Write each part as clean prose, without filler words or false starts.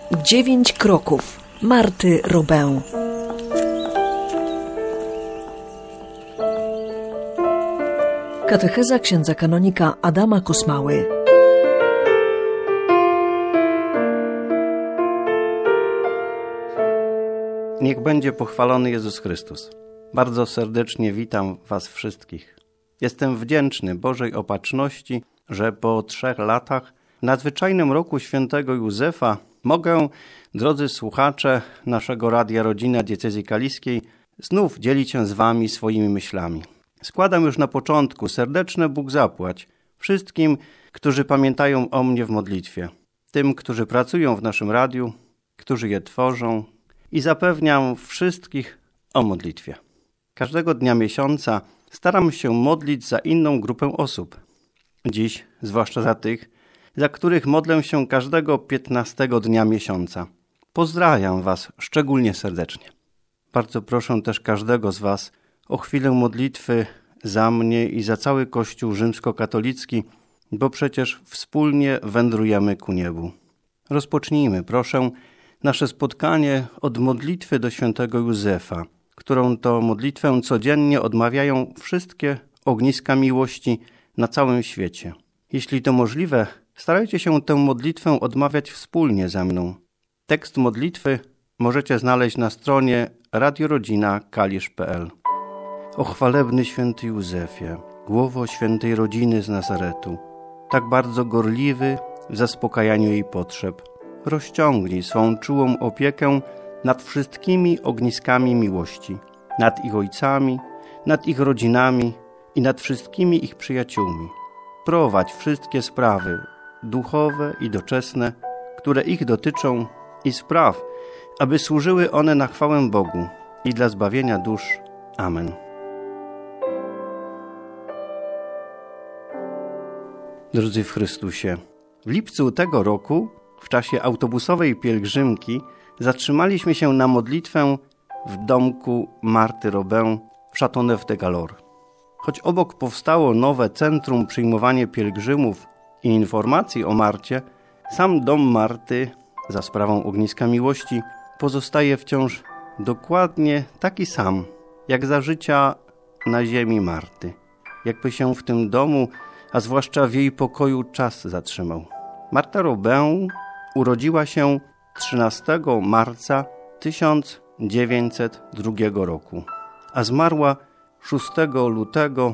9 kroków Marty Robę. Katecheza księdza kanonika Adama Kosmały. Niech będzie pochwalony Jezus Chrystus. Bardzo serdecznie witam Was wszystkich. Jestem wdzięczny Bożej Opatrzności, że po 3 latach w nadzwyczajnym roku świętego Józefa mogę, drodzy słuchacze naszego Radia Rodzina Diecezji Kaliskiej, znów dzielić się z Wami swoimi myślami. Składam już na początku serdeczne Bóg zapłać wszystkim, którzy pamiętają o mnie w modlitwie, tym, którzy pracują w naszym radiu, którzy je tworzą i zapewniam wszystkich o modlitwie. Każdego dnia miesiąca staram się modlić za inną grupę osób. Dziś zwłaszcza za tych, za których modlę się każdego 15 dnia miesiąca. Pozdrawiam Was szczególnie serdecznie. Bardzo proszę też każdego z Was o chwilę modlitwy za mnie i za cały Kościół rzymskokatolicki, bo przecież wspólnie wędrujemy ku niebu. Rozpocznijmy, proszę, nasze spotkanie od modlitwy do świętego Józefa, którą to modlitwę codziennie odmawiają wszystkie ogniska miłości na całym świecie. Jeśli to możliwe, starajcie się tę modlitwę odmawiać wspólnie ze mną. Tekst modlitwy możecie znaleźć na stronie radiorodzinakalisz.pl. O chwalebny święty Józefie, głowo świętej rodziny z Nazaretu, tak bardzo gorliwy w zaspokajaniu jej potrzeb, rozciągnij swą czułą opiekę nad wszystkimi ogniskami miłości, nad ich ojcami, nad ich rodzinami i nad wszystkimi ich przyjaciółmi. Prowadź wszystkie sprawy duchowe i doczesne, które ich dotyczą i spraw, aby służyły one na chwałę Bogu i dla zbawienia dusz. Amen. Drodzy w Chrystusie, w lipcu tego roku, w czasie autobusowej pielgrzymki, zatrzymaliśmy się na modlitwę w domku Marty Robę w Châteauneuf-de-Galore. Choć obok powstało nowe centrum przyjmowania pielgrzymów i informacji o Marcie, sam dom Marty, za sprawą ogniska miłości, pozostaje wciąż dokładnie taki sam, jak za życia na ziemi Marty. Jakby się w tym domu, a zwłaszcza w jej pokoju, czas zatrzymał. Marta Robę urodziła się 13 marca 1902 roku, a zmarła 6 lutego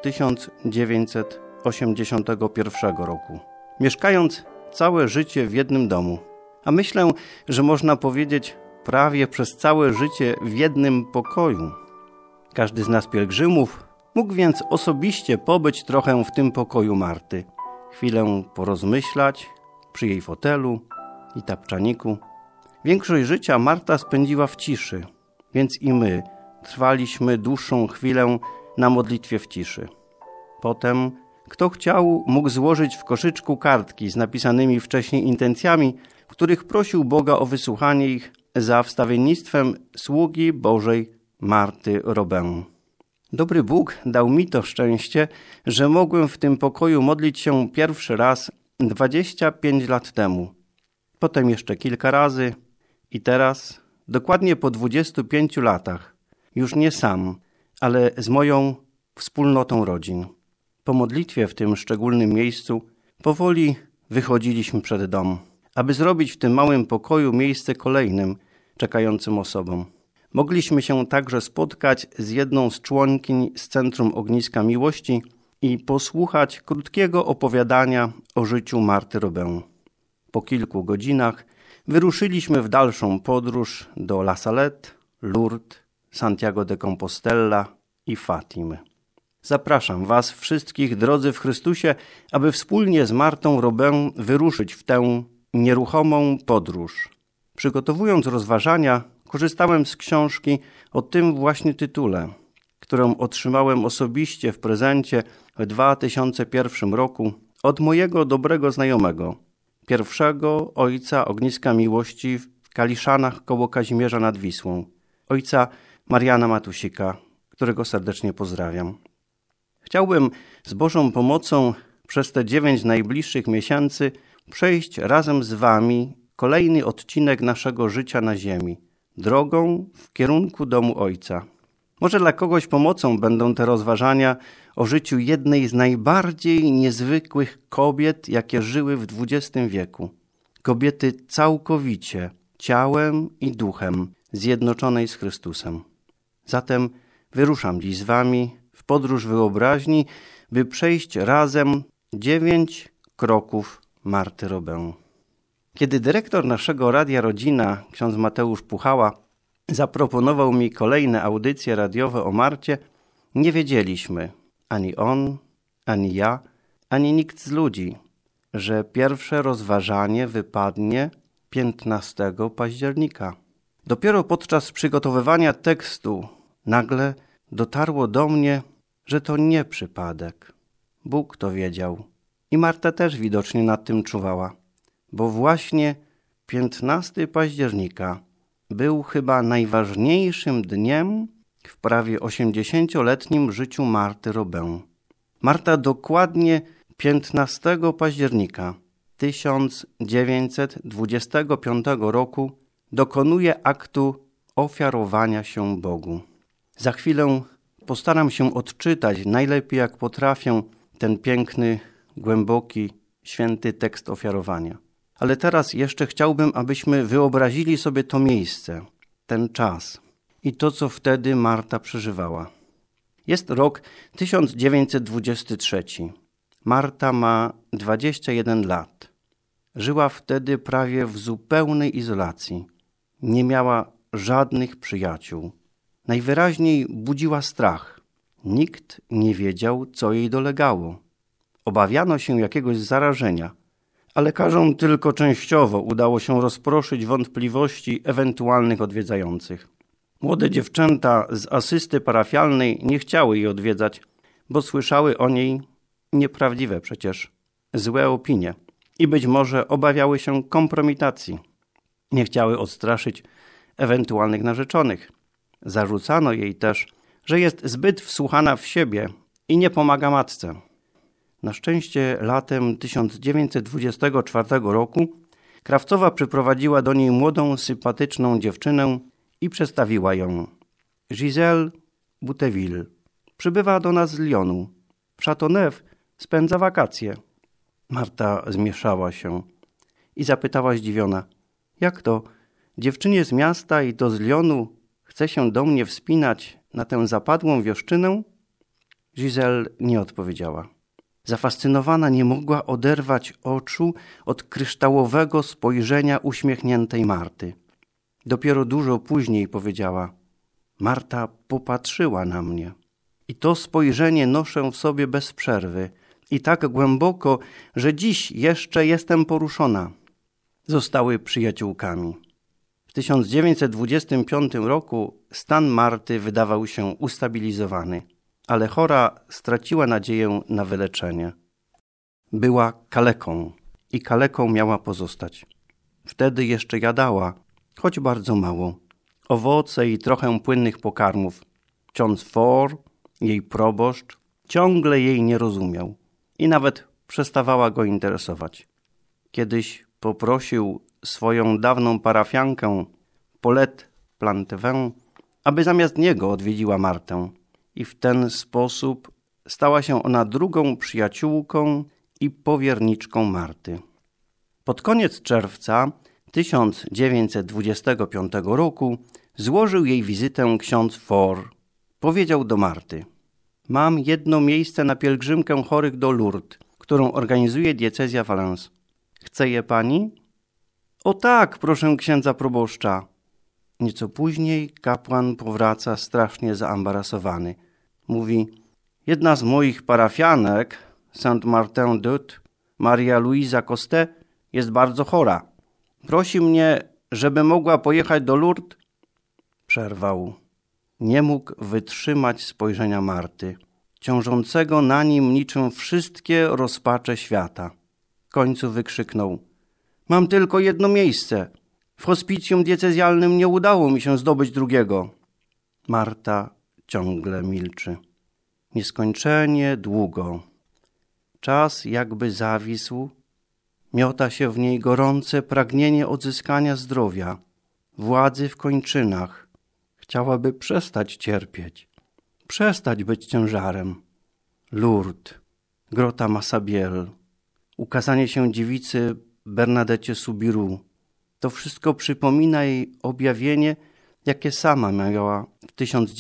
1981 roku, mieszkając całe życie w jednym domu. A myślę, że można powiedzieć prawie przez całe życie w jednym pokoju. Każdy z nas pielgrzymów mógł więc osobiście pobyć trochę w tym pokoju Marty, chwilę porozmyślać przy jej fotelu i tapczaniku. Większość życia Marta spędziła w ciszy, więc i my trwaliśmy dłuższą chwilę na modlitwie w ciszy. Potem, kto chciał, mógł złożyć w koszyczku kartki z napisanymi wcześniej intencjami, w których prosił Boga o wysłuchanie ich za wstawiennictwem sługi Bożej Marty Robę. Dobry Bóg dał mi to szczęście, że mogłem w tym pokoju modlić się pierwszy raz 25 lat temu. Potem jeszcze kilka razy i teraz, dokładnie po 25 latach, już nie sam, ale z moją wspólnotą rodzin. Po modlitwie w tym szczególnym miejscu powoli wychodziliśmy przed dom, aby zrobić w tym małym pokoju miejsce kolejnym, czekającym osobom. Mogliśmy się także spotkać z jedną z członkiń z Centrum Ogniska Miłości i posłuchać krótkiego opowiadania o życiu Marty Robę. Po kilku godzinach wyruszyliśmy w dalszą podróż do La Salette, Lourdes, Santiago de Compostela i Fatimy. Zapraszam Was wszystkich, drodzy w Chrystusie, aby wspólnie z Martą Robę wyruszyć w tę nieruchomą podróż. Przygotowując rozważania, korzystałem z książki o tym właśnie tytule, którą otrzymałem osobiście w prezencie w 2001 roku od mojego dobrego znajomego, pierwszego ojca Ogniska Miłości w Kaliszanach koło Kazimierza nad Wisłą, ojca Mariana Matusika, którego serdecznie pozdrawiam. Chciałbym z Bożą pomocą przez te 9 najbliższych miesięcy przejść razem z Wami kolejny odcinek naszego życia na ziemi, drogą w kierunku domu Ojca. Może dla kogoś pomocą będą te rozważania o życiu jednej z najbardziej niezwykłych kobiet, jakie żyły w XX wieku. Kobiety całkowicie, ciałem i duchem, zjednoczonej z Chrystusem. Zatem wyruszam dziś z wami w podróż wyobraźni, by przejść razem 9 kroków Marty Robę. Kiedy dyrektor naszego Radia Rodzina, ksiądz Mateusz Puchała, zaproponował mi kolejne audycje radiowe o Marcie, nie wiedzieliśmy, ani on, ani ja, ani nikt z ludzi, że pierwsze rozważanie wypadnie 15 października. Dopiero podczas przygotowywania tekstu nagle dotarło do mnie, że to nie przypadek. Bóg to wiedział i Marta też widocznie nad tym czuwała, bo właśnie 15 października był chyba najważniejszym dniem w prawie 80-letnim życiu Marty Robę. Marta dokładnie 15 października 1925 roku dokonuje aktu ofiarowania się Bogu. Za chwilę postaram się odczytać najlepiej jak potrafię ten piękny, głęboki, święty tekst ofiarowania. Ale teraz jeszcze chciałbym, abyśmy wyobrazili sobie to miejsce, ten czas i to, co wtedy Marta przeżywała. Jest rok 1923. Marta ma 21 lat. Żyła wtedy prawie w zupełnej izolacji. Nie miała żadnych przyjaciół. Najwyraźniej budziła strach. Nikt nie wiedział, co jej dolegało. Obawiano się jakiegoś zarażenia, a lekarzom tylko częściowo udało się rozproszyć wątpliwości ewentualnych odwiedzających. Młode dziewczęta z asysty parafialnej nie chciały jej odwiedzać, bo słyszały o niej nieprawdziwe przecież, złe opinie i być może obawiały się kompromitacji. Nie chciały odstraszyć ewentualnych narzeczonych. Zarzucano jej też, że jest zbyt wsłuchana w siebie i nie pomaga matce. Na szczęście latem 1924 roku krawcowa przyprowadziła do niej młodą, sympatyczną dziewczynę i przedstawiła ją. Giselle Bouteville. Przybywa do nas z Lyonu. W Châteauneuf spędza wakacje. Marta zmieszała się i zapytała zdziwiona. Jak to? Dziewczynie z miasta i to z Lyonu chce się do mnie wspinać na tę zapadłą wioszczynę? Giselle nie odpowiedziała. Zafascynowana nie mogła oderwać oczu od kryształowego spojrzenia uśmiechniętej Marty. Dopiero dużo później powiedziała. Marta popatrzyła na mnie. I to spojrzenie noszę w sobie bez przerwy i tak głęboko, że dziś jeszcze jestem poruszona. Zostały przyjaciółkami. W 1925 roku stan Marty wydawał się ustabilizowany, ale chora straciła nadzieję na wyleczenie. Była kaleką i kaleką miała pozostać. Wtedy jeszcze jadała, choć bardzo mało, owoce i trochę płynnych pokarmów. Ksiądz Faure, jej proboszcz, ciągle jej nie rozumiał i nawet przestawała go interesować. Kiedyś poprosił swoją dawną parafiankę, Paulette Plantevin, aby zamiast niego odwiedziła Martę. I w ten sposób stała się ona drugą przyjaciółką i powierniczką Marty. Pod koniec czerwca 1925 roku złożył jej wizytę ksiądz Faure. Powiedział do Marty. Mam jedno miejsce na pielgrzymkę chorych do Lourdes, którą organizuje diecezja Valence. Chce je pani? O tak, proszę księdza proboszcza. Nieco później kapłan powraca strasznie zaambarasowany. Mówi, jedna z moich parafianek, Saint-Martin-d'Aut, Maria Luisa Costet, jest bardzo chora. Prosi mnie, żeby mogła pojechać do Lourdes. Przerwał. Nie mógł wytrzymać spojrzenia Marty, ciążącego na nim niczym wszystkie rozpacze świata. W końcu wykrzyknął. Mam tylko jedno miejsce. W hospicjum diecezjalnym nie udało mi się zdobyć drugiego. Marta ciągle milczy. Nieskończenie długo. Czas jakby zawisł, Miota się w niej gorące pragnienie odzyskania zdrowia, władzy w kończynach. Chciałaby przestać cierpieć, przestać być ciężarem. Lourdes, grota Massabielle, ukazanie się dziewicy Bernadecie Soubirous. To wszystko przypomina jej objawienie, jakie sama miała w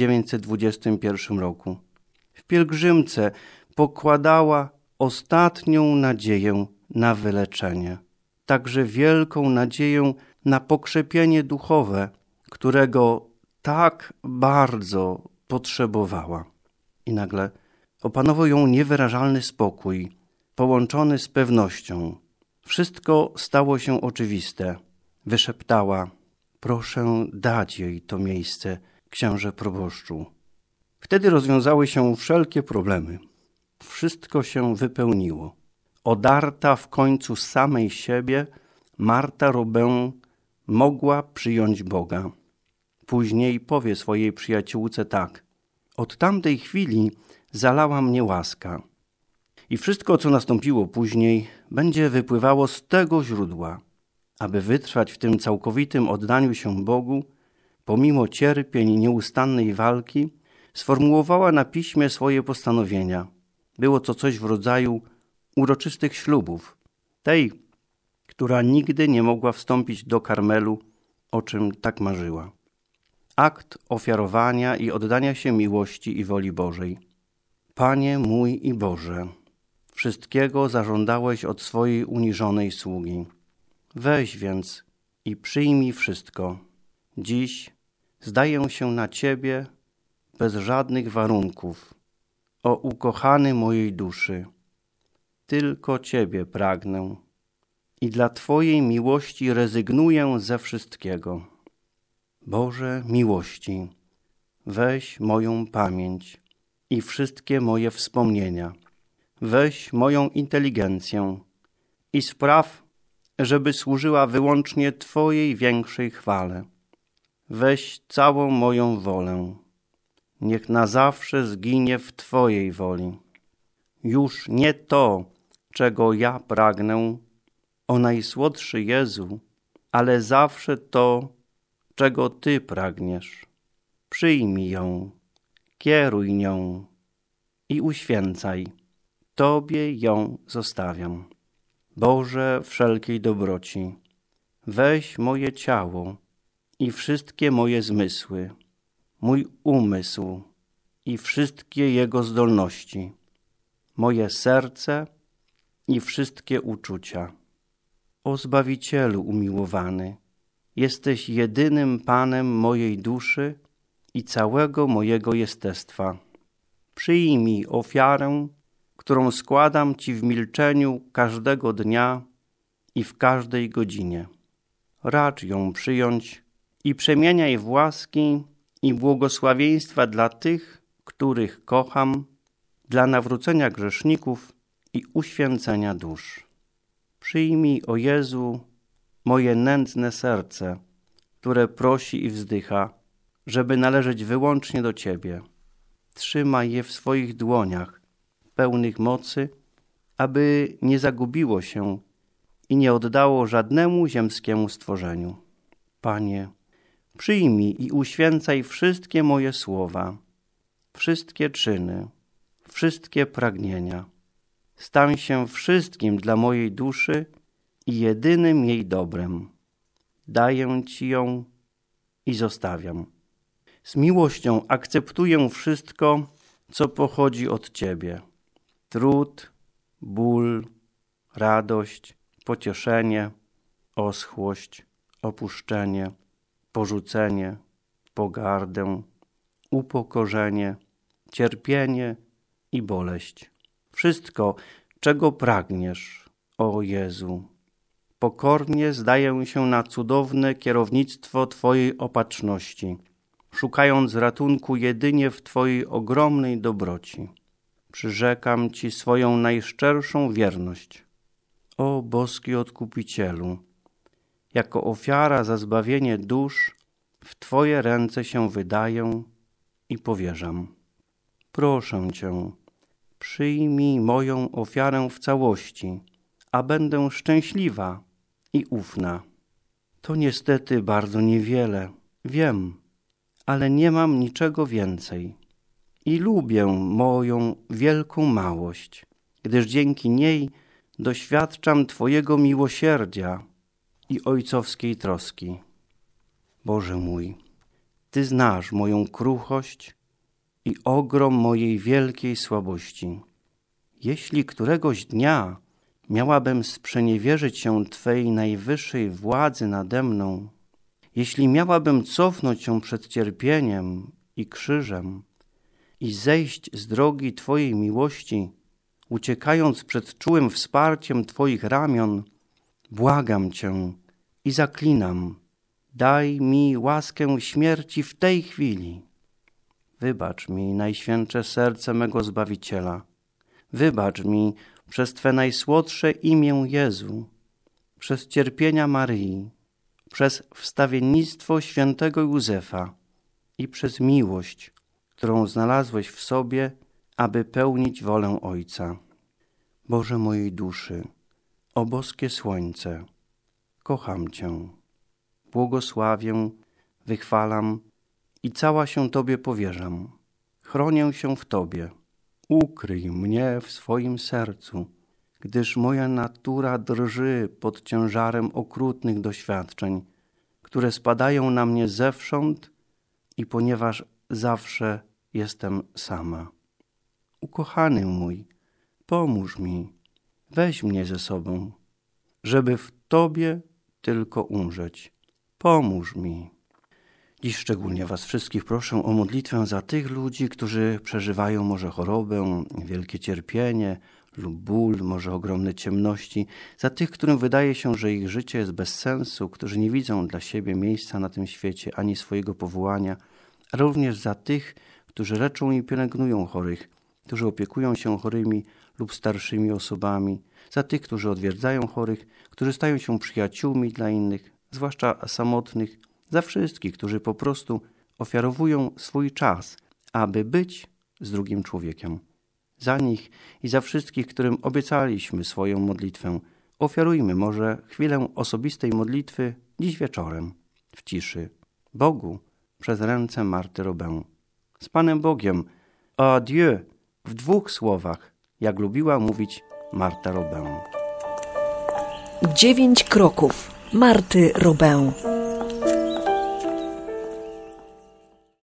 1921 roku. W pielgrzymce pokładała ostatnią nadzieję na wyleczenie, także wielką nadzieję na pokrzepienie duchowe, którego tak bardzo potrzebowała. I nagle opanował ją niewyrażalny spokój, połączony z pewnością. Wszystko stało się oczywiste. Wyszeptała: proszę dać jej to miejsce, księże proboszczu. Wtedy rozwiązały się wszelkie problemy. Wszystko się wypełniło. Odarta w końcu z samej siebie, Marta Robin mogła przyjąć Boga. Później powie swojej przyjaciółce tak: od tamtej chwili zalała mnie łaska. I wszystko, co nastąpiło później, będzie wypływało z tego źródła. Aby wytrwać w tym całkowitym oddaniu się Bogu, pomimo cierpień i nieustannej walki, sformułowała na piśmie swoje postanowienia. Było to coś w rodzaju uroczystych ślubów, tej, która nigdy nie mogła wstąpić do Karmelu, o czym tak marzyła. Akt ofiarowania i oddania się miłości i woli Bożej. Panie mój i Boże, wszystkiego zażądałeś od swojej uniżonej sługi. Weź więc i przyjmij wszystko. Dziś zdaję się na Ciebie bez żadnych warunków. O ukochany mojej duszy, tylko Ciebie pragnę i dla Twojej miłości rezygnuję ze wszystkiego. Boże miłości, weź moją pamięć i wszystkie moje wspomnienia. Weź moją inteligencję i spraw, żeby służyła wyłącznie Twojej większej chwale. Weź całą moją wolę. Niech na zawsze zginie w Twojej woli. Już nie to, czego ja pragnę, o najsłodszy Jezu, ale zawsze to, czego Ty pragniesz. Przyjmij ją, kieruj nią i uświęcaj. Tobie ją zostawiam. Boże wszelkiej dobroci, weź moje ciało i wszystkie moje zmysły, mój umysł i wszystkie jego zdolności, moje serce i wszystkie uczucia. O Zbawicielu umiłowany, jesteś jedynym Panem mojej duszy i całego mojego jestestwa. Przyjmij ofiarę, którą składam Ci w milczeniu każdego dnia i w każdej godzinie. Racz ją przyjąć i przemieniaj w łaski i błogosławieństwa dla tych, których kocham, dla nawrócenia grzeszników i uświęcenia dusz. Przyjmij, o Jezu, moje nędzne serce, które prosi i wzdycha, żeby należeć wyłącznie do Ciebie. Trzymaj je w swoich dłoniach, pełnych mocy, aby nie zagubiło się i nie oddało żadnemu ziemskiemu stworzeniu. Panie, przyjmij i uświęcaj wszystkie moje słowa, wszystkie czyny, wszystkie pragnienia. Stań się wszystkim dla mojej duszy i jedynym jej dobrem. Daję Ci ją i zostawiam. Z miłością akceptuję wszystko, co pochodzi od Ciebie. Trud, ból, radość, pocieszenie, oschłość, opuszczenie, porzucenie, pogardę, upokorzenie, cierpienie i boleść. Wszystko, czego pragniesz, o Jezu. Pokornie zdaję się na cudowne kierownictwo Twojej opatrzności, szukając ratunku jedynie w Twojej ogromnej dobroci. Przyrzekam Ci swoją najszczerszą wierność. O boski Odkupicielu, jako ofiara za zbawienie dusz w Twoje ręce się wydaję i powierzam. Proszę Cię, przyjmij moją ofiarę w całości, a będę szczęśliwa i ufna. To niestety bardzo niewiele, wiem, ale nie mam niczego więcej. I lubię moją wielką małość, gdyż dzięki niej doświadczam Twojego miłosierdzia i ojcowskiej troski. Boże mój, Ty znasz moją kruchość i ogrom mojej wielkiej słabości. Jeśli któregoś dnia miałabym sprzeniewierzyć się Twej najwyższej władzy nade mną, jeśli miałabym cofnąć się przed cierpieniem i krzyżem i zejść z drogi Twojej miłości, uciekając przed czułym wsparciem Twoich ramion, błagam Cię i zaklinam, daj mi łaskę śmierci w tej chwili. Wybacz mi, Najświętsze Serce mego Zbawiciela. Wybacz mi przez Twe najsłodsze imię Jezu, przez cierpienia Maryi, przez wstawiennictwo świętego Józefa i przez miłość, którą znalazłeś w sobie, aby pełnić wolę Ojca. Boże mojej duszy, o boskie słońce, kocham Cię, błogosławię, wychwalam i cała się Tobie powierzam. Chronię się w Tobie. Ukryj mnie w swoim sercu, gdyż moja natura drży pod ciężarem okrutnych doświadczeń, które spadają na mnie zewsząd i ponieważ zawsze jestem sama. Ukochany mój, pomóż mi, weź mnie ze sobą, żeby w Tobie tylko umrzeć. Pomóż mi. Dziś szczególnie Was wszystkich proszę o modlitwę za tych ludzi, którzy przeżywają może chorobę, wielkie cierpienie lub ból, może ogromne ciemności, za tych, którym wydaje się, że ich życie jest bez sensu, którzy nie widzą dla siebie miejsca na tym świecie ani swojego powołania, ale również za tych, którzy leczą i pielęgnują chorych, którzy opiekują się chorymi lub starszymi osobami, za tych, którzy odwiedzają chorych, którzy stają się przyjaciółmi dla innych, zwłaszcza samotnych, za wszystkich, którzy po prostu ofiarowują swój czas, aby być z drugim człowiekiem. Za nich i za wszystkich, którym obiecaliśmy swoją modlitwę, ofiarujmy może chwilę osobistej modlitwy dziś wieczorem, w ciszy, Bogu, przez ręce Marty Robin. Z Panem Bogiem, adieu, w 2 słowach, jak lubiła mówić Marta Robin. 9 kroków Marty Robin.